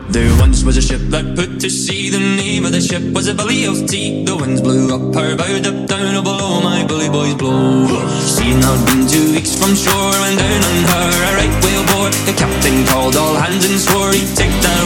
There once was a ship that put to sea. The name of the ship was a Billy of Tea. The winds blew up her bow, up down, oh below my bully boys blow. Seeing had been 2 weeks from shore, when down on her a right whale bore. The captain called all hands and swore he'd take the